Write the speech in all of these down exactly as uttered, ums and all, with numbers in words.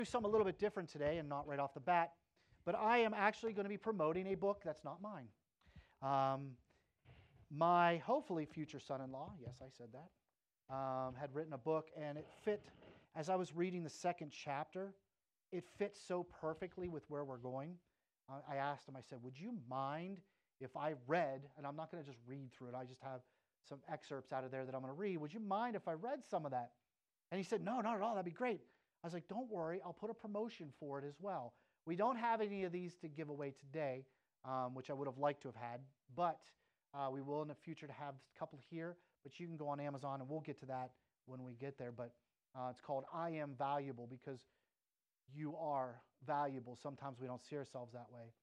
do something a little bit different today and not right off the bat, but I am actually going to be promoting a book that's not mine. Um, my hopefully future son-in-law, yes, I said that, um, had written a book, and it fit, as I was reading the second chapter, it fits so perfectly with where we're going. Uh, I asked him, I said, would you mind if I read, and I'm not going to just read through it, I just have some excerpts out of there that I'm going to read. Would you mind if I read some of that? And he said, no, not at all, that'd be great. I was like, don't worry, I'll put a promotion for it as well. We don't have any of these to give away today, um, which I would have liked to have had, but uh, we will in the future to have a couple here, but you can go on Amazon, and we'll get to that when we get there. But uh, it's called I Am Valuable, because you are valuable. Sometimes we don't see ourselves that way.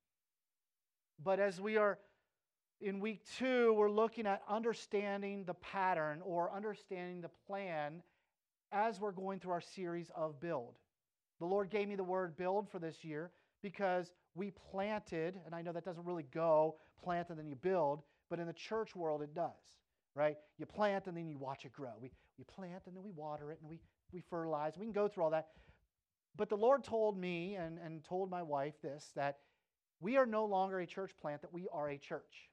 But as we are in week two, we're looking at understanding the pattern or understanding the plan as we're going through our series of build. The Lord gave me the word build for this year because we planted, and I know that doesn't really go, plant and then you build, but in the church world it does, right? You plant and then you watch it grow. We, we plant and then we water it and we, we fertilize. We can go through all that. But the Lord told me and, and told my wife this, that we are no longer a church plant, that we are a church.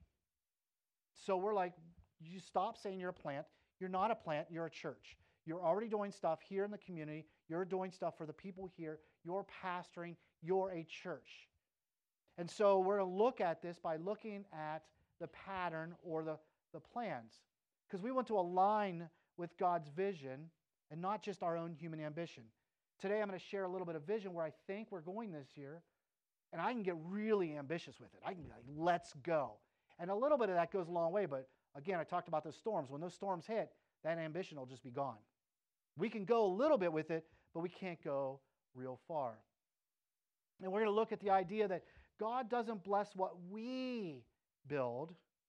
So we're like, you stop saying you're a plant. You're not a plant, you're a church. You're already doing stuff here in the community. You're doing stuff for the people here. You're pastoring. You're a church. And so we're going to look at this by looking at the pattern or the, the plans. Because we want to align with God's vision and not just our own human ambition. Today I'm going to share a little bit of vision where I think we're going this year. And I can get really ambitious with it. I can be like, let's go. And a little bit of that goes a long way. But again, I talked about those storms. When those storms hit, that ambition will just be gone. We can go a little bit with it, but we can't go real far. And we're going to look at the idea that God doesn't bless what we build.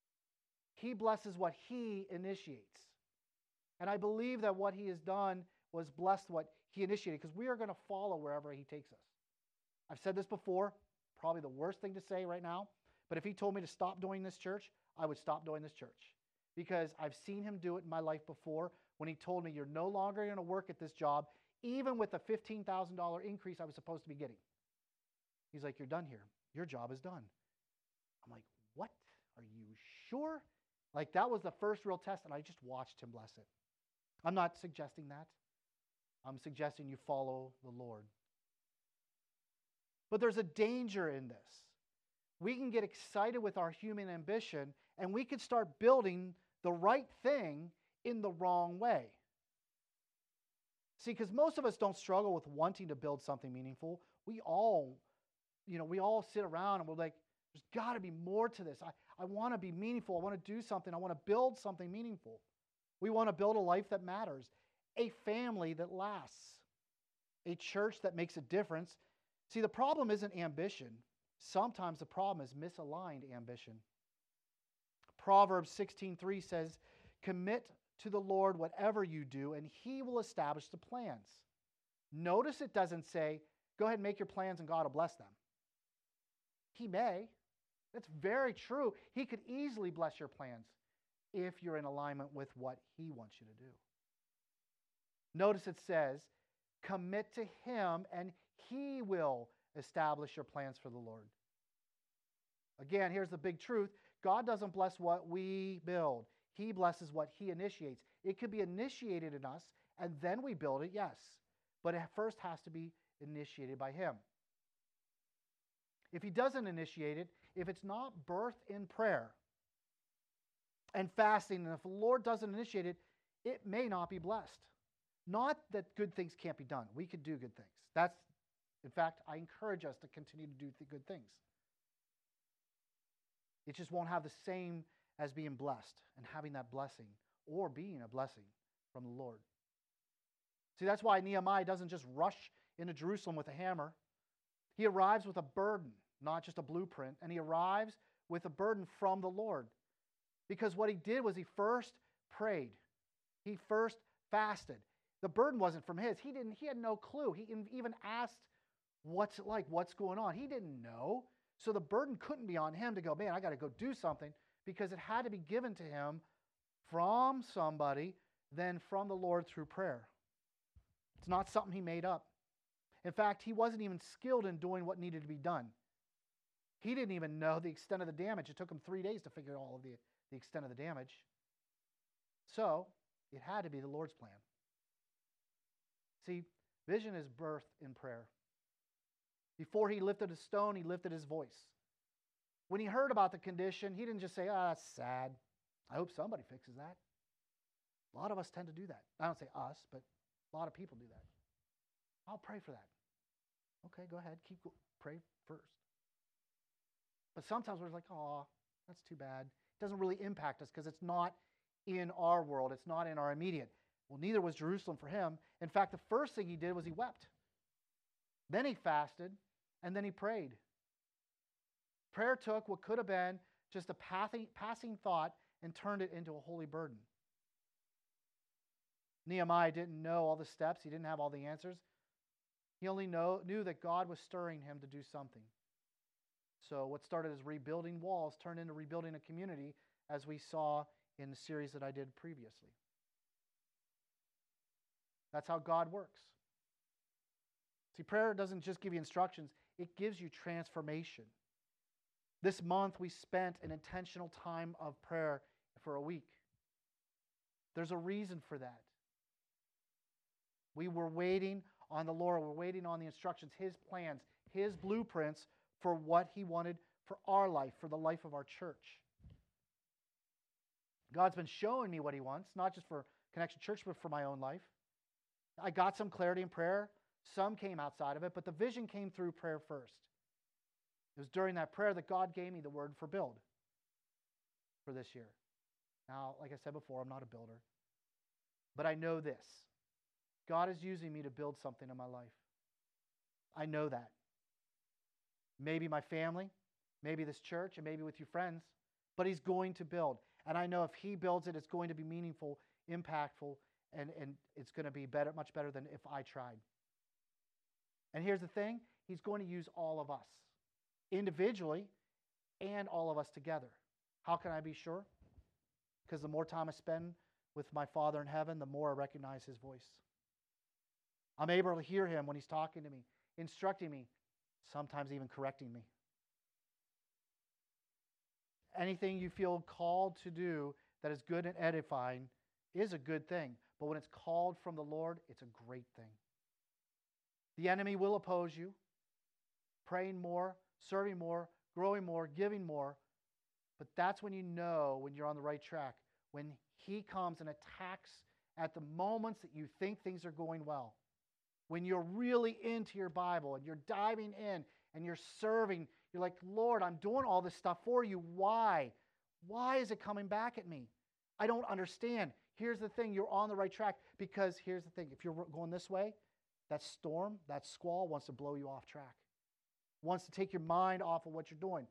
He blesses what He initiates. And I believe that what He has done was blessed what He initiated, because we are going to follow wherever He takes us. I've said this before, probably the worst thing to say right now, but if He told me to stop doing this church, I would stop doing this church. Because I've seen Him do it in my life before, when He told me you're no longer going to work at this job, even with the fifteen thousand dollars increase I was supposed to be getting. He's like, you're done here. Your job is done. I'm like, what? Are you sure? Like, that was the first real test, and I just watched Him bless it. I'm not suggesting that. I'm suggesting you follow the Lord. But there's a danger in this. We can get excited with our human ambition, and we could start building the right thing in the wrong way. See, because most of us don't struggle with wanting to build something meaningful. We all, you know, we all sit around and we're like, there's got to be more to this. I, I want to be meaningful. I want to do something. I want to build something meaningful. We want to build a life that matters, a family that lasts, a church that makes a difference. See, the problem isn't ambition. Sometimes the problem is misaligned ambition. Proverbs sixteen three says, commit to the Lord whatever you do, and He will establish the plans. Notice it doesn't say, go ahead and make your plans and God will bless them. He may. That's very true. He could easily bless your plans if you're in alignment with what He wants you to do. Notice it says, commit to Him and He will establish your plans for the Lord. Again, here's the big truth. God doesn't bless what we build. He blesses what He initiates. It could be initiated in us, and then we build it, yes. But it first has to be initiated by Him. If He doesn't initiate it, if it's not birthed in prayer and fasting, and if the Lord doesn't initiate it, it may not be blessed. Not that good things can't be done. We could do good things. That's, in fact, I encourage us to continue to do th- good things. It just won't have the same as being blessed and having that blessing or being a blessing from the Lord. See, that's why Nehemiah doesn't just rush into Jerusalem with a hammer. He arrives with a burden, not just a blueprint, and he arrives with a burden from the Lord. Because what he did was he first prayed. He first fasted. The burden wasn't from his. He didn't. He had no clue. He even asked, what's it like? What's going on? He didn't know. So the burden couldn't be on him to go, man, I got to go do something, because it had to be given to him from somebody, then from the Lord through prayer. It's not something he made up. In fact, he wasn't even skilled in doing what needed to be done. He didn't even know the extent of the damage. It took him three days to figure out all of the, the extent of the damage. So, it had to be the Lord's plan. See, vision is birthed in prayer. Before he lifted a stone, he lifted his voice. When he heard about the condition, he didn't just say, ah, that's sad. I hope somebody fixes that. A lot of us tend to do that. I don't say us, but a lot of people do that. I'll pray for that. Okay, go ahead. Keep pray first. But sometimes we're like, oh, that's too bad. It doesn't really impact us because it's not in our world. It's not in our immediate. Well, neither was Jerusalem for him. In fact, the first thing he did was he wept. Then he fasted, and then he prayed. Prayer took what could have been just a passing, passing thought and turned it into a holy burden. Nehemiah didn't know all the steps. He didn't have all the answers. He only know, knew that God was stirring him to do something. So what started as rebuilding walls turned into rebuilding a community, as we saw in the series that I did previously. That's how God works. See, prayer doesn't just give you instructions, it gives you transformation. This month we spent an intentional time of prayer for a week. There's a reason for that. We were waiting on the Lord. We're waiting on the instructions, His plans, His blueprints for what He wanted for our life, for the life of our church. God's been showing me what He wants, not just for Connection Church, but for my own life. I got some clarity in prayer. Some came outside of it, but the vision came through prayer first. It was during that prayer that God gave me the word for build for this year. Now, like I said before, I'm not a builder, but I know this. God is using me to build something in my life. I know that. Maybe my family, maybe this church, and maybe with you friends, but He's going to build. And I know if He builds it, it's going to be meaningful, impactful, and, and it's going to be better, much better than if I tried. And here's the thing, He's going to use all of us, individually and all of us together. How can I be sure? Because the more time I spend with my Father in heaven, the more I recognize His voice. I'm able to hear Him when He's talking to me, instructing me, sometimes even correcting me. Anything you feel called to do that is good and edifying is a good thing. But when it's called from the Lord, it's a great thing. The enemy will oppose you, praying more, serving more, growing more, giving more. But that's when you know when you're on the right track, when he comes and attacks at the moments that you think things are going well. When you're really into your Bible and you're diving in and you're serving, you're like, Lord, I'm doing all this stuff for you. Why? Why is it coming back at me? I don't understand. Here's the thing, you're on the right track because here's the thing, if you're going this way, that storm, that squall wants to blow you off track. Wants to take your mind off of what you're doing.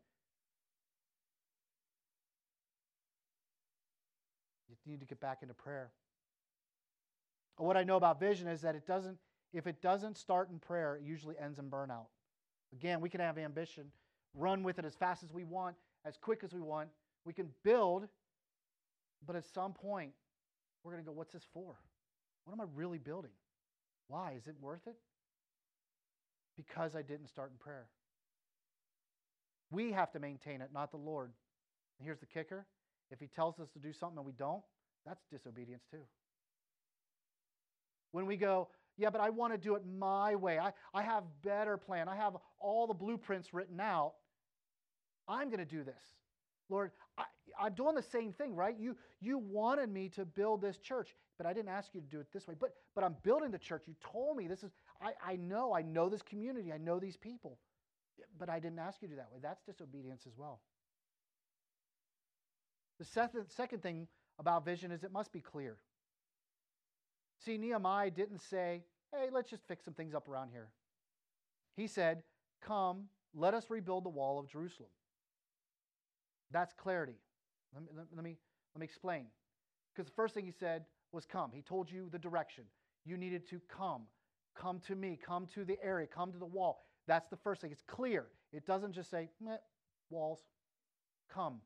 You need to get back into prayer. What I know about vision is that it doesn't, if it doesn't start in prayer, it usually ends in burnout. Again, we can have ambition, run with it as fast as we want, as quick as we want. We can build, but at some point, we're going to go, what's this for? What am I really building? Why? Is it worth it? Because I didn't start in prayer. We have to maintain it, not the Lord. And here's the kicker. If He tells us to do something and we don't, that's disobedience too. When we go, yeah, but I want to do it my way. I, I have better plan. I have all the blueprints written out. I'm going to do this. Lord, I, I'm doing the same thing, right? You, you wanted me to build this church, but I didn't ask you to do it this way. But, but I'm building the church. You told me this is, I, I know, I know this community. I know these people. But I didn't ask you to do that way. That's disobedience as well. The second, second thing about vision is it must be clear. See, Nehemiah didn't say, hey, let's just fix some things up around here. He said, come, let us rebuild the wall of Jerusalem. That's clarity. Let me, let me, let me explain. Because the first thing he said was come. He told you the direction. You needed to come. Come to me. Come to the area. Come to the wall. That's the first thing. It's clear. It doesn't just say, meh, walls. Come.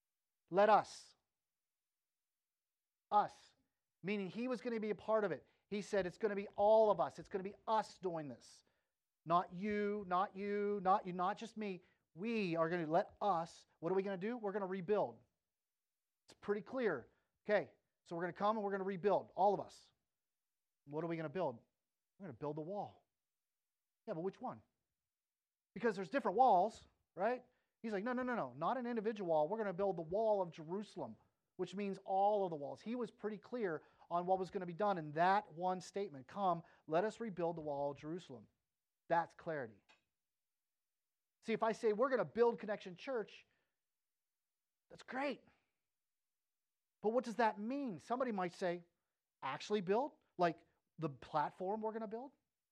Let us. Us. Meaning he was going to be a part of it. He said it's going to be all of us. It's going to be us doing this. Not you, not you, not you, not just me. We are going to let us, what are we going to do? We're going to rebuild. It's pretty clear. Okay, so we're going to come and we're going to rebuild, all of us. What are we going to build? We're going to build the wall. Yeah, but which one? Because there's different walls, right? He's like, no, no, no, no, not an individual wall. We're going to build the wall of Jerusalem, which means all of the walls. He was pretty clear on what was going to be done in that one statement. Come, let us rebuild the wall of Jerusalem. That's clarity. See, if I say we're going to build Connection Church, that's great. But what does that mean? Somebody might say, actually build? Like the platform we're going to build?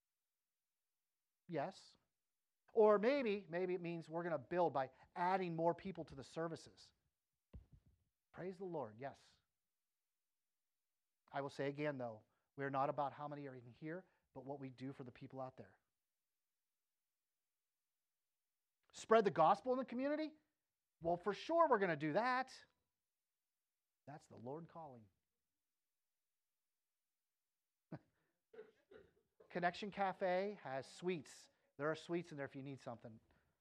Yes. Or maybe, maybe it means we're going to build by adding more people to the services. Praise the Lord, yes. I will say again, though, we're not about how many are in here, but what we do for the people out there. Spread the gospel in the community? Well, for sure we're going to do that. That's the Lord calling. Connection Cafe has sweets. There are sweets in there if you need something.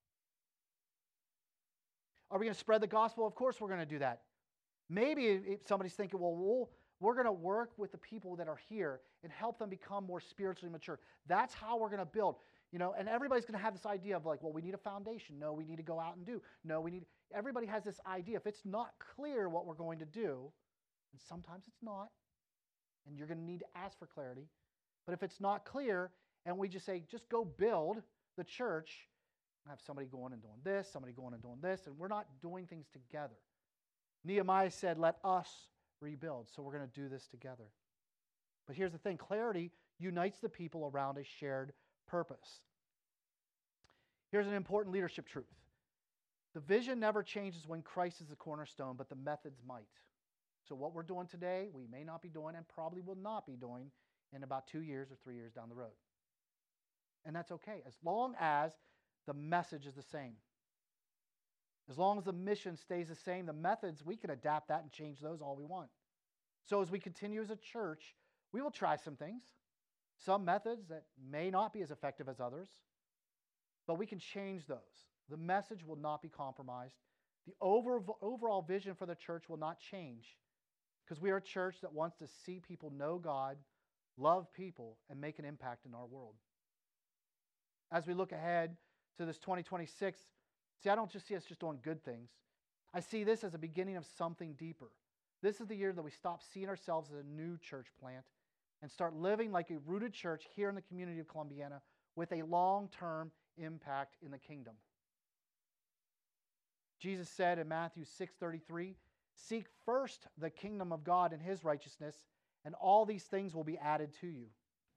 Are we going to spread the gospel? Of course we're going to do that. Maybe if somebody's thinking, well, we'll we're going to work with the people that are here and help them become more spiritually mature. That's how we're going to build. You know, and everybody's going to have this idea of like, well, we need a foundation. No, we need to go out and do. No, we need. Everybody has this idea. If it's not clear what we're going to do, and sometimes it's not, and you're going to need to ask for clarity. But if it's not clear, and we just say, just go build the church, I have somebody going and doing this, somebody going and doing this, and we're not doing things together. Nehemiah said, let us rebuild. So we're going to do this together. But here's the thing. Clarity unites the people around a shared purpose. Here's an important leadership truth. The vision never changes when Christ is the cornerstone, but the methods might. So what we're doing today, we may not be doing and probably will not be doing in about two years or three years down the road. And that's okay, as long as the message is the same. As long as the mission stays the same, the methods, we can adapt that and change those all we want. So as we continue as a church, we will try some things, some methods that may not be as effective as others, but we can change those. The message will not be compromised. The over, overall vision for the church will not change because we are a church that wants to see people know God, love people, and make an impact in our world. As we look ahead to this twenty twenty-six, see, I don't just see us just doing good things. I see this as a beginning of something deeper. This is the year that we stop seeing ourselves as a new church plant and start living like a rooted church here in the community of Columbiana with a long-term impact in the kingdom. Jesus said in Matthew six thirty-three, seek first the kingdom of God and his righteousness, and all these things will be added to you.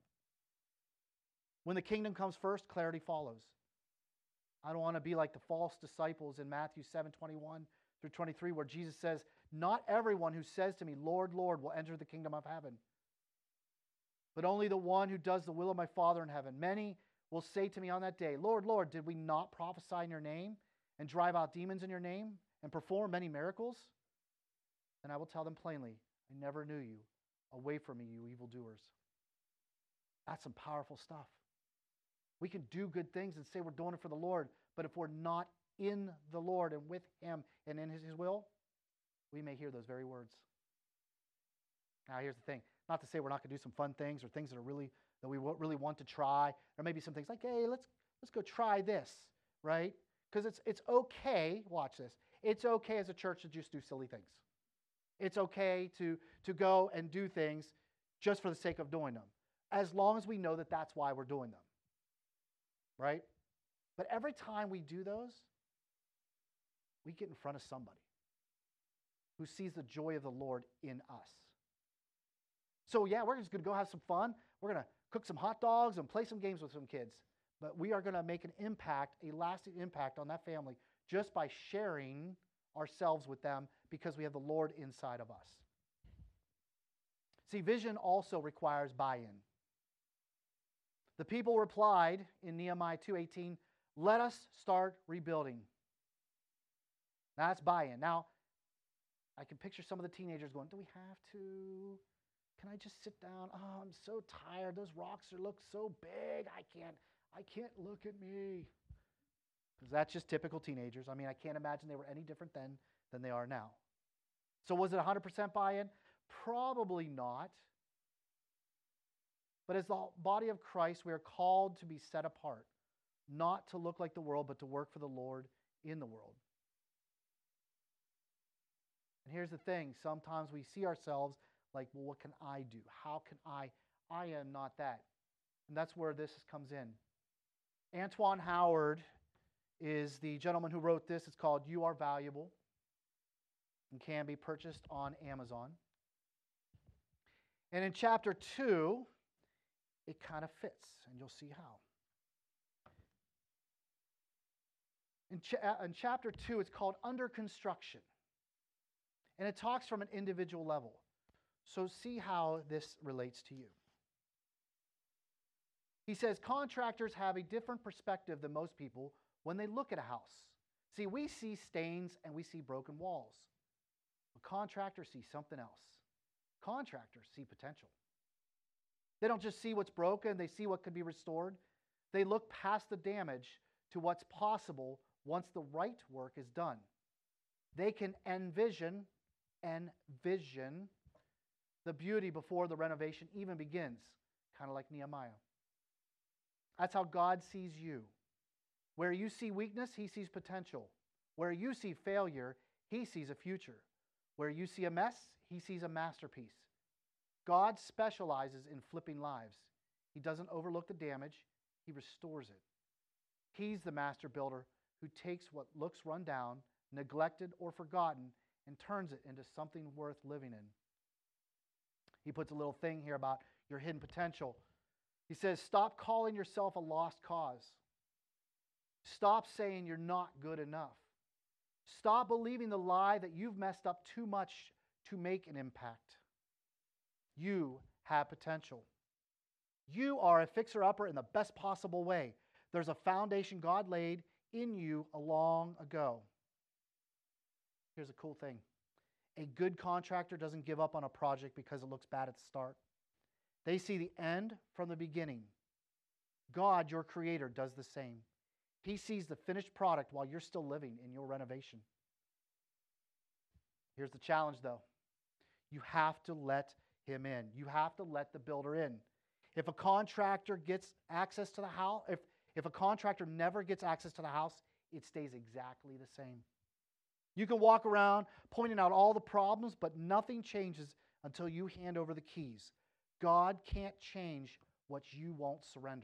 When the kingdom comes first, clarity follows. I don't want to be like the false disciples in Matthew seven twenty-one through twenty-three, where Jesus says, not everyone who says to me, Lord, Lord, will enter the kingdom of heaven, but only the one who does the will of my Father in heaven. Many will say to me on that day, Lord, Lord, did we not prophesy in your name and drive out demons in your name and perform many miracles? And I will tell them plainly, I never knew you. Away from me, you evildoers. That's some powerful stuff. We can do good things and say we're doing it for the Lord, but if we're not in the Lord and with him and in his will, we may hear those very words. Now, here's the thing. Not to say we're not going to do some fun things or things that are really that we really want to try. There may be some things like, hey, let's let's go try this, right? Because it's it's okay, watch this, it's okay as a church to just do silly things. It's okay to, to go and do things just for the sake of doing them, as long as we know that that's why we're doing them, right? But every time we do those, we get in front of somebody who sees the joy of the Lord in us. So yeah, we're just going to go have some fun. We're going to cook some hot dogs and play some games with some kids. But we are going to make an impact, a lasting impact on that family just by sharing ourselves with them because we have the Lord inside of us. See, vision also requires buy-in. The people replied in Nehemiah two eighteen, let us start rebuilding. That's buy-in. Now, I can picture some of the teenagers going, do we have to? can I just sit down? Oh, I'm so tired. Those rocks are, look so big. I can't, I can't look at me. Because that's just typical teenagers. I mean, I can't imagine they were any different then than they are now. So was it one hundred percent buy-in? Probably not. But as the body of Christ, we are called to be set apart, not to look like the world, but to work for the Lord in the world. And here's the thing. Sometimes we see ourselves like, well, what can I do? How can I? I am not that. And that's where this comes in. Antoine Howard is the gentleman who wrote this. It's called You Are Valuable and can be purchased on Amazon. And in chapter two, it kind of fits, and you'll see how. In, cha- in chapter two, it's called Under Construction. And it talks from an individual level. So see how this relates to you. He says, contractors have a different perspective than most people when they look at a house. See, we see stains and we see broken walls. But contractors see something else. Contractors see potential. They don't just see what's broken, they see what could be restored. They look past the damage to what's possible once the right work is done. They can envision, envision the beauty before the renovation even begins, kind of like Nehemiah. That's how God sees you. Where you see weakness, He sees potential. Where you see failure, He sees a future. Where you see a mess, He sees a masterpiece. God specializes in flipping lives. He doesn't overlook the damage, He restores it. He's the master builder who takes what looks run down, neglected, or forgotten and turns it into something worth living in. He puts a little thing here about your hidden potential. He says, stop calling yourself a lost cause. Stop saying you're not good enough. Stop believing the lie that you've messed up too much to make an impact. You have potential. You are a fixer-upper in the best possible way. There's a foundation God laid in you long ago. Here's a cool thing. A good contractor doesn't give up on a project because it looks bad at the start. They see the end from the beginning. God, your creator, does the same. He sees the finished product while you're still living in your renovation. Here's the challenge, though. You have to let Him in. You have to let the builder in. If a contractor gets access to the house, if, if a contractor never gets access to the house, it stays exactly the same. You can walk around pointing out all the problems, but nothing changes until you hand over the keys. God can't change what you won't surrender.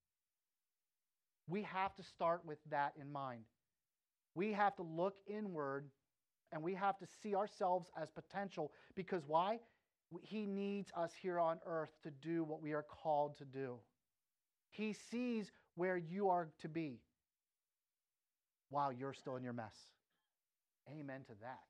We have to start with that in mind. We have to look inward and we have to see ourselves as potential because why? He needs us here on earth to do what we are called to do. He sees where you are to be while you're still in your mess. Amen to that.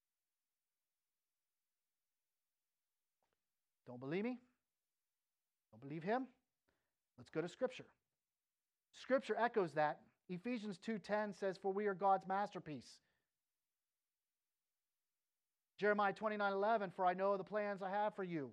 Don't believe me? Don't believe Him? Let's go to Scripture. Scripture echoes that. Ephesians two ten says, for we are God's masterpiece. Jeremiah twenty-nine eleven, for I know the plans I have for you.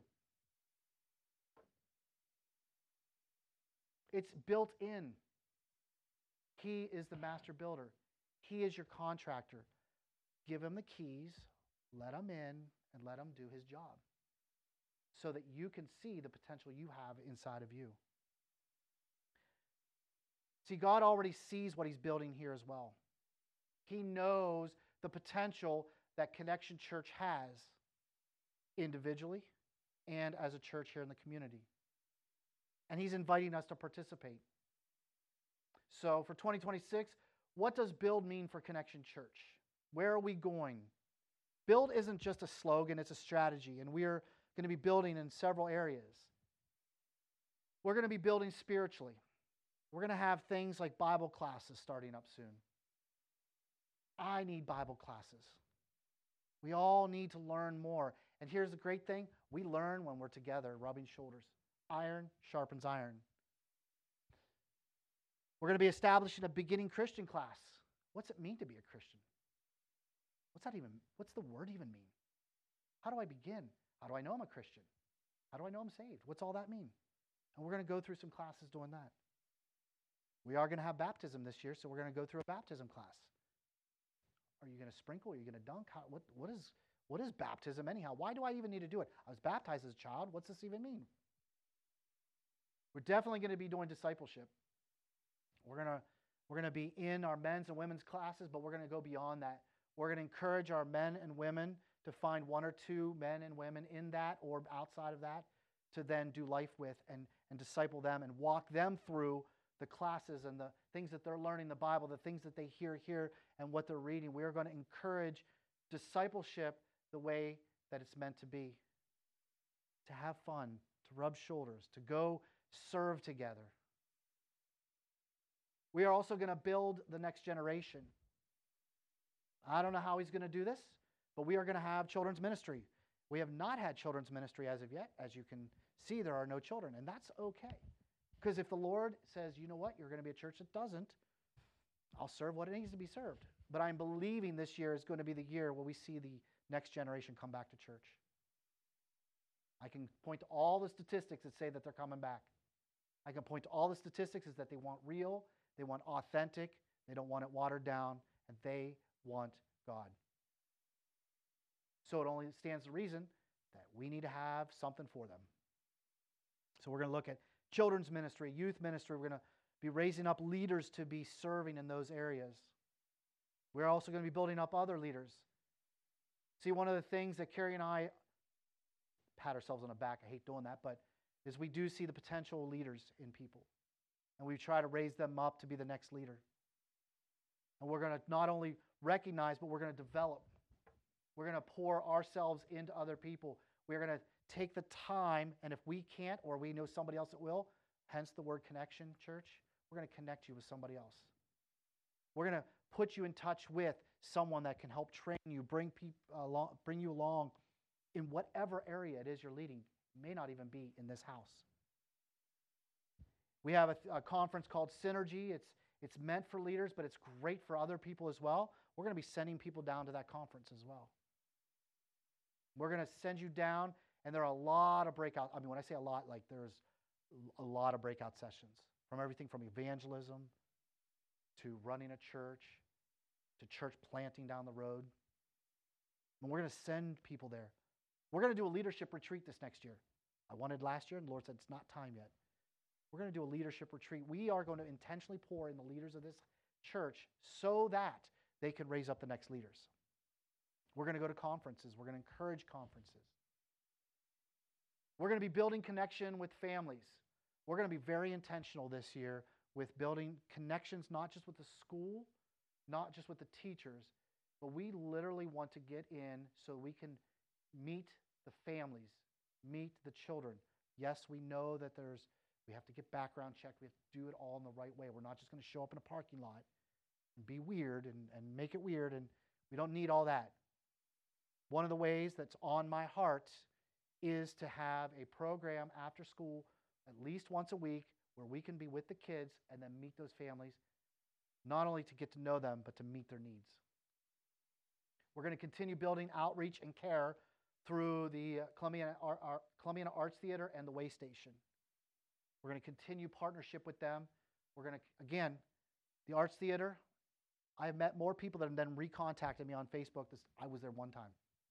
It's built in. He is the master builder. He is your contractor. Give Him the keys, let Him in, and let Him do His job so that you can see the potential you have inside of you. See, God already sees what He's building here as well. He knows the potential that Connection Church has individually and as a church here in the community. And He's inviting us to participate. So for twenty twenty-six, what does build mean for Connection Church? Where are we going? Build isn't just a slogan, it's a strategy, and we are going to be building in several areas. We're going to be building spiritually. We're going to have things like Bible classes starting up soon. I need Bible classes. We all need to learn more. And here's the great thing. We learn when we're together, rubbing shoulders. Iron sharpens iron. We're going to be establishing a beginning Christian class. What's it mean to be a Christian? What's that even, what's the word even mean? How do I begin? How do I know I'm a Christian? How do I know I'm saved? What's all that mean? And we're going to go through some classes doing that. We are going to have baptism this year, so we're going to go through a baptism class. Are you going to sprinkle? Are you going to dunk? How, what, what, is, what is baptism anyhow? Why do I even need to do it? I was baptized as a child. What's this even mean? We're definitely going to be doing discipleship. We're going to, we're going to be in our men's and women's classes, but we're going to go beyond that. We're going to encourage our men and women to find one or two men and women in that or outside of that to then do life with and, and disciple them and walk them through the classes and the things that they're learning, the Bible, the things that they hear here and what they're reading. We are going to encourage discipleship the way that it's meant to be. To have fun, to rub shoulders, to go serve together. We are also going to build the next generation. I don't know how he's going to do this, but we are going to have children's ministry. We have not had children's ministry as of yet. As you can see, there are no children, and that's okay. Because if the Lord says, you know what, you're going to be a church that doesn't, I'll serve what it needs to be served. But I'm believing this year is going to be the year where we see the next generation come back to church. I can point to all the statistics that say that they're coming back. I can point to all the statistics is that they want real, they want authentic, they don't want it watered down, and they want God. So it only stands to reason that we need to have something for them. So we're going to look at children's ministry, youth ministry. We're going to be raising up leaders to be serving in those areas. We're also going to be building up other leaders. See, one of the things that Carrie and I pat ourselves on the back, I hate doing that, but is we do see the potential leaders in people. And we try to raise them up to be the next leader. And we're going to not only recognize, but we're going to develop. We're going to pour ourselves into other people. We're going to take the time, and if we can't, or we know somebody else that will, hence the word connection, church, we're going to connect you with somebody else. We're going to put you in touch with someone that can help train you, bring, peop, uh, along, bring you along in whatever area it is you're leading. It may not even be in this house. We have a, a conference called Synergy. It's, it's meant for leaders, but it's great for other people as well. We're going to be sending people down to that conference as well. We're going to send you down, and there are a lot of breakout. I mean, when I say a lot, like there's a lot of breakout sessions, from everything from evangelism to running a church to church planting down the road. And we're going to send people there. We're going to do a leadership retreat this next year. I wanted last year, and the Lord said it's not time yet. We're going to do a leadership retreat. We are going to intentionally pour in the leaders of this church so that they can raise up the next leaders. We're going to go to conferences. We're going to encourage conferences. We're going to be building connection with families. We're going to be very intentional this year with building connections, not just with the school, not just with the teachers, but we literally want to get in so we can meet the families, meet the children. Yes, we know that there's, we have to get background checked. We have to do it all in the right way. We're not just going to show up in a parking lot and be weird and, and make it weird, and we don't need all that. One of the ways that's on my heart is to have a program after school at least once a week where we can be with the kids and then meet those families, not only to get to know them, but to meet their needs. We're going to continue building outreach and care through the Columbiana, Ar- Ar- Columbiana Arts Theater and the Way Station. We're going to continue partnership with them. We're going to, again, the Arts Theater, I have met more people that have then recontacted me on Facebook. This, I was there one time.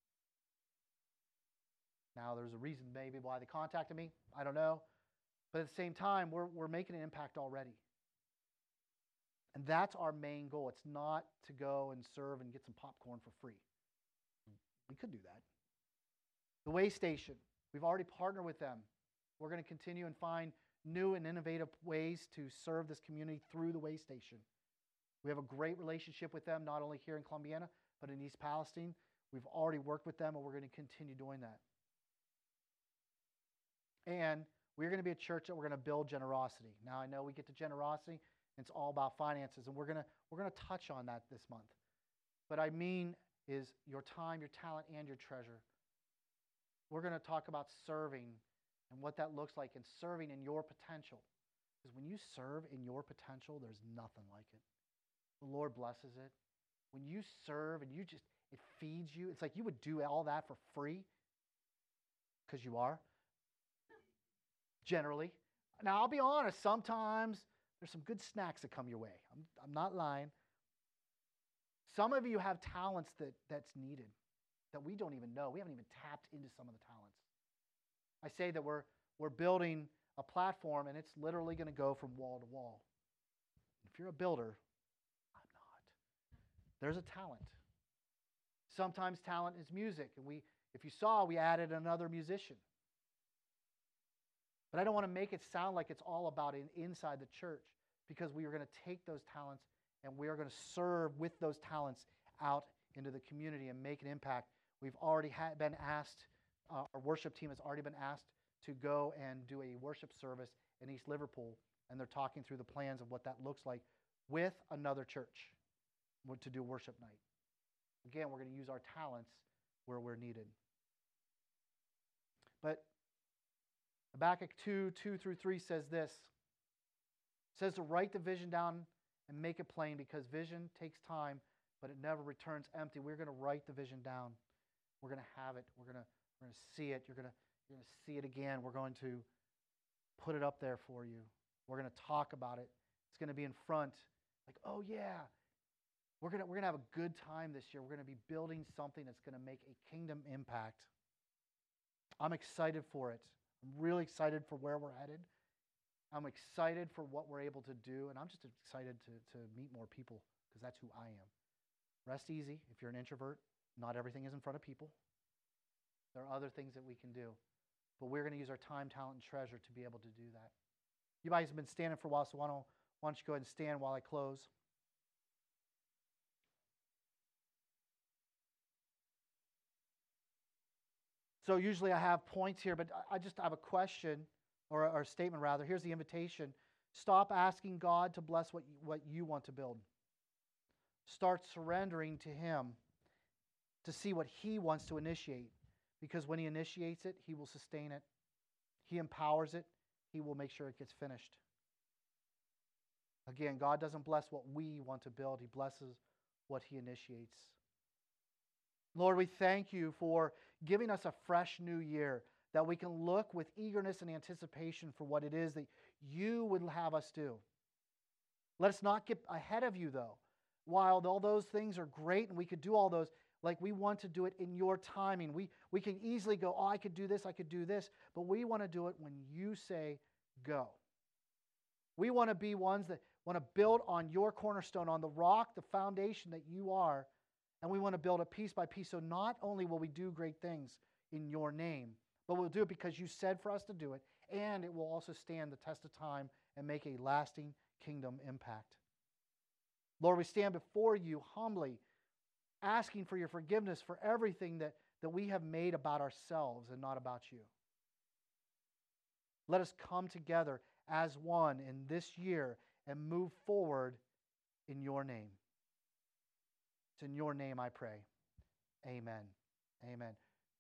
Now, there's a reason maybe why they contacted me. I don't know. But at the same time, we're, we're making an impact already. And that's our main goal. It's not to go and serve and get some popcorn for free. We could do that. The Way Station, we've already partnered with them. We're going to continue and find new and innovative ways to serve this community through the Way Station. We have a great relationship with them, not only here in Columbiana, but in East Palestine. We've already worked with them, and we're going to continue doing that. And we're going to be a church that we're going to build generosity. Now, I know we get to generosity, and it's all about finances, and we're going to we're going to touch on that this month. But I mean is your time, your talent, and your treasure. We're going to talk about serving and what that looks like, and serving in your potential. Because when you serve in your potential, there's nothing like it. The Lord blesses it. When you serve and you just, it feeds you. It's like you would do all that for free because you are. generally. Now, I'll be honest, sometimes there's some good snacks that come your way. I'm, I'm not lying. Some of you have talents that, that's needed that we don't even know. We haven't even tapped into some of the talents. I say that we're, we're building a platform, and it's literally going to go from wall to wall. If you're a builder, I'm not. There's a talent. Sometimes talent is music, and we, if you saw, we added another musician. But I don't want to make it sound like it's all about in, inside the church, because we are going to take those talents and we are going to serve with those talents out into the community and make an impact. We've already ha- been asked, uh, our worship team has already been asked to go and do a worship service in East Liverpool, and they're talking through the plans of what that looks like with another church to do worship night. Again, we're going to use our talents where we're needed. But Habakkuk two, two through three says this. It says to write the vision down and make it plain, because vision takes time, but it never returns empty. We're going to write the vision down. We're going to have it. We're going to, we're going to see it. You're going to, you're going to see it again. We're going to put it up there for you. We're going to talk about it. It's going to be in front. Like, oh yeah, we're going to, we're going to have a good time this year. We're going to be building something that's going to make a kingdom impact. I'm excited for it. I'm really excited for where we're headed. I'm excited for what we're able to do, and I'm just excited to, to meet more people, because that's who I am. Rest easy. If you're an introvert, not everything is in front of people. There are other things that we can do, but we're going to use our time, talent, and treasure to be able to do that. You guys have been standing for a while, so why don't, why don't you go ahead and stand while I close. So usually I have points here, but I just have a question, or a, or a statement rather. Here's the invitation. Stop asking God to bless what you, what you want to build. Start surrendering to Him to see what He wants to initiate. Because when He initiates it, He will sustain it. He empowers it. He will make sure it gets finished. Again, God doesn't bless what we want to build. He blesses what He initiates. Lord, we thank You for giving us a fresh new year, that we can look with eagerness and anticipation for what it is that You would have us do. Let us not get ahead of You, though. While all those things are great and we could do all those, like we want to do it in Your timing. We, we can easily go, oh, I could do this, I could do this, but we want to do it when You say go. We want to be ones that want to build on Your cornerstone, on the rock, the foundation that You are, and we want to build it piece by piece. So not only will we do great things in Your name, but we'll do it because You said for us to do it, and it will also stand the test of time and make a lasting kingdom impact. Lord, we stand before You humbly, asking for Your forgiveness for everything that, that we have made about ourselves and not about You. Let us come together as one in this year and move forward in Your name. It's in Your name I pray. Amen. Amen.